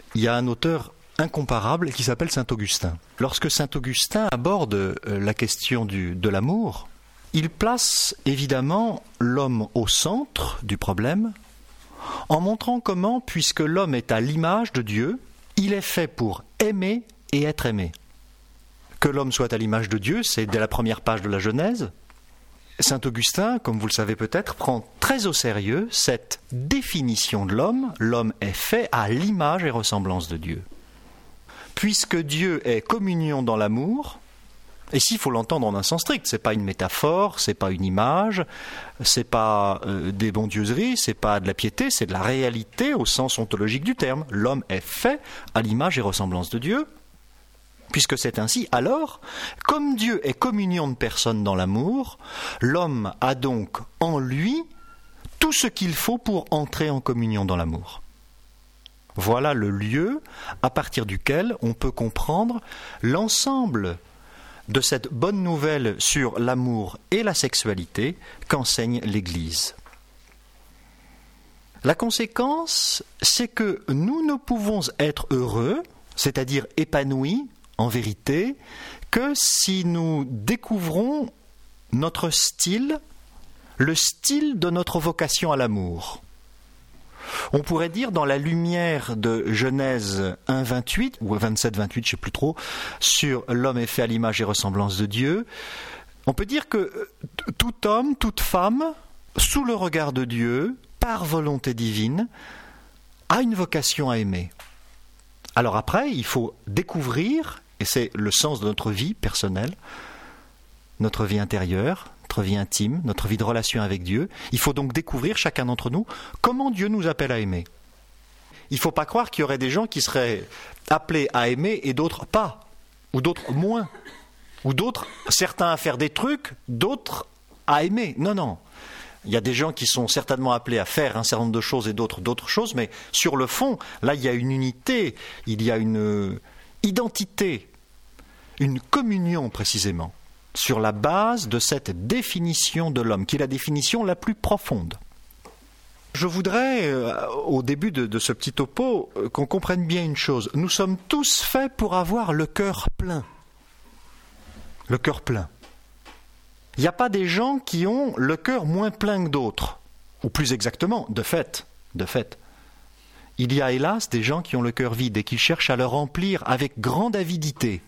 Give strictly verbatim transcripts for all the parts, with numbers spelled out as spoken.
il y a un auteur incomparable qui s'appelle saint Augustin. Lorsque saint Augustin aborde la question du, de l'amour, il place évidemment l'homme au centre du problème, en montrant comment, puisque l'homme est à l'image de Dieu, il est fait pour aimer et être aimé. Que l'homme soit à l'image de Dieu, c'est dès la première page de la Genèse. Saint Augustin, comme vous le savez peut-être, prend très au sérieux cette définition de l'homme. L'homme est fait à l'image et ressemblance de Dieu. Puisque Dieu est communion dans l'amour, et ici il faut l'entendre en un sens strict, c'est pas une métaphore, c'est pas une image, c'est pas euh, des bondieuseries, c'est pas de la piété, c'est de la réalité au sens ontologique du terme. L'homme est fait à l'image et ressemblance de Dieu. Puisque c'est ainsi, alors, comme Dieu est communion de personnes dans l'amour, l'homme a donc en lui tout ce qu'il faut pour entrer en communion dans l'amour. Voilà le lieu à partir duquel on peut comprendre l'ensemble de cette bonne nouvelle sur l'amour et la sexualité qu'enseigne l'Église. La conséquence, c'est que nous ne pouvons être heureux, c'est-à-dire épanouis, en vérité, que si nous découvrons notre style, le style de notre vocation à l'amour. On pourrait dire, dans la lumière de Genèse un vingt-huit, ou vingt-sept vingt-huit, je ne sais plus trop, sur l'homme est fait à l'image et ressemblance de Dieu, on peut dire que tout homme, toute femme, sous le regard de Dieu, par volonté divine, a une vocation à aimer. Alors après, il faut découvrir, et c'est le sens de notre vie personnelle, notre vie intérieure, notre vie intime, notre vie de relation avec Dieu. Il faut donc découvrir, chacun d'entre nous, comment Dieu nous appelle à aimer. Il ne faut pas croire qu'il y aurait des gens qui seraient appelés à aimer et d'autres pas, ou d'autres moins, ou d'autres, certains à faire des trucs, d'autres à aimer. Non, non. Il y a des gens qui sont certainement appelés à faire un certain nombre de choses et d'autres d'autres choses, mais sur le fond, là, il y a une unité, il y a une identité, une communion précisément, sur la base de cette définition de l'homme, qui est la définition la plus profonde. Je voudrais, euh, au début de, de ce petit topo, euh, qu'on comprenne bien une chose. Nous sommes tous faits pour avoir le cœur plein. Le cœur plein. Il n'y a pas des gens qui ont le cœur moins plein que d'autres. Ou plus exactement, de fait, de fait. Il y a hélas des gens qui ont le cœur vide et qui cherchent à le remplir avec grande avidité.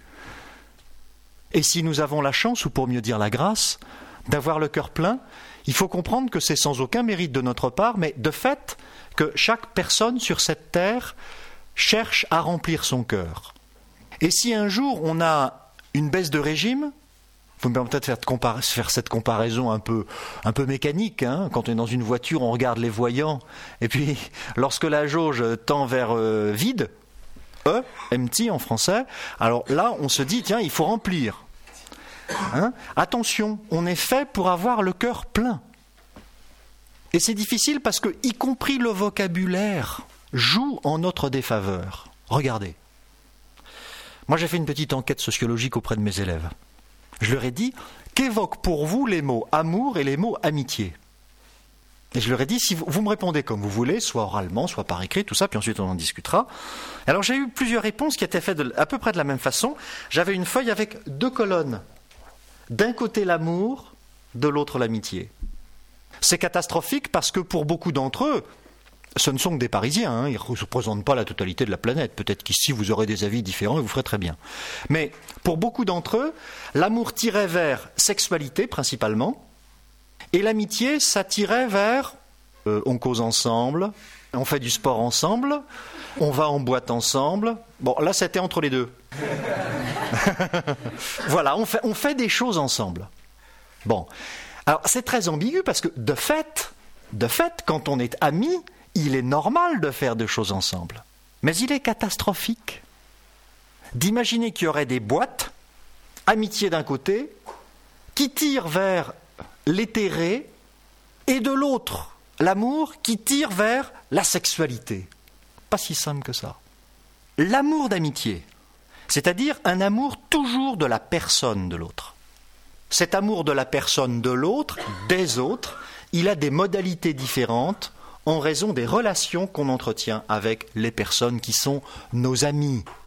Et si nous avons la chance, ou pour mieux dire la grâce, d'avoir le cœur plein, il faut comprendre que c'est sans aucun mérite de notre part, mais de fait que chaque personne sur cette terre cherche à remplir son cœur. Et si un jour on a une baisse de régime, vous me permettez de faire, de compara- faire cette comparaison un peu, un peu mécanique, hein. Quand on est dans une voiture, on regarde les voyants, et puis lorsque la jauge tend vers euh, vide, E, empty en français, alors là on se dit, tiens, il faut remplir. Hein? Attention, on est fait pour avoir le cœur plein. Et c'est difficile parce que, y compris le vocabulaire, joue en notre défaveur. Regardez. Moi j'ai fait une petite enquête sociologique auprès de mes élèves. Je leur ai dit, qu'évoquent pour vous les mots amour et les mots amitié ? Et je leur ai dit, si vous, vous me répondez comme vous voulez, soit oralement, soit par écrit, tout ça, puis ensuite on en discutera. Alors j'ai eu plusieurs réponses qui étaient faites de, à peu près de la même façon. J'avais une feuille avec deux colonnes. D'un côté l'amour, de l'autre l'amitié. C'est catastrophique parce que pour beaucoup d'entre eux, ce ne sont que des Parisiens, hein, ils ne représentent pas la totalité de la planète. Peut-être qu'ici vous aurez des avis différents et vous ferez très bien. Mais pour beaucoup d'entre eux, l'amour tirait vers sexualité principalement, et l'amitié, ça tirait vers euh, on cause ensemble, on fait du sport ensemble, on va en boîte ensemble. Bon, là c'était entre les deux. Voilà, on fait, on fait des choses ensemble. Bon, alors c'est très ambigu parce que de fait, de fait, quand on est amis, il est normal de faire des choses ensemble. Mais il est catastrophique d'imaginer qu'il y aurait des boîtes, amitié d'un côté, qui tirent vers l'éthéré, et de l'autre, l'amour qui tire vers la sexualité. Pas si simple que ça. L'amour d'amitié, c'est-à-dire un amour toujours de la personne de l'autre. Cet amour de la personne de l'autre, des autres, il a des modalités différentes en raison des relations qu'on entretient avec les personnes qui sont nos amis.